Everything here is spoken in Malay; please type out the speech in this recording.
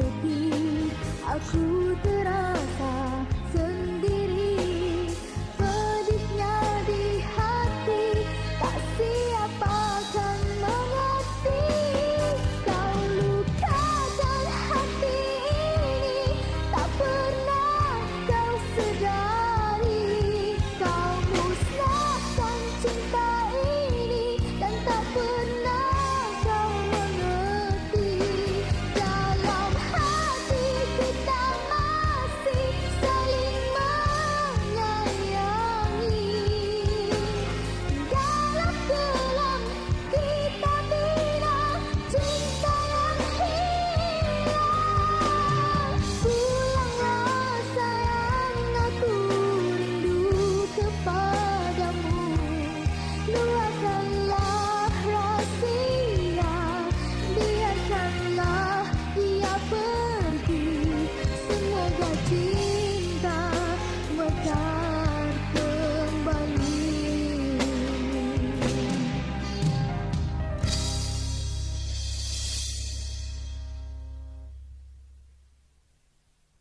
pergi, aku terasa sendiri. Pedihnya di hati, tak siapa kan mengerti. Kau lukakan hati ini, tak pernah kau sedari. Kau musnahkan cinta ini, dan tak pernah kau mengerti. Dalam hati kita masih saling menyayangi. Dalam kelam kita bina cinta yang hilang. Pulanglah sayang, aku rindu kepadamu. Luahkanlah rahsia, biarkanlah dia pergi. Semoga cinta mekar.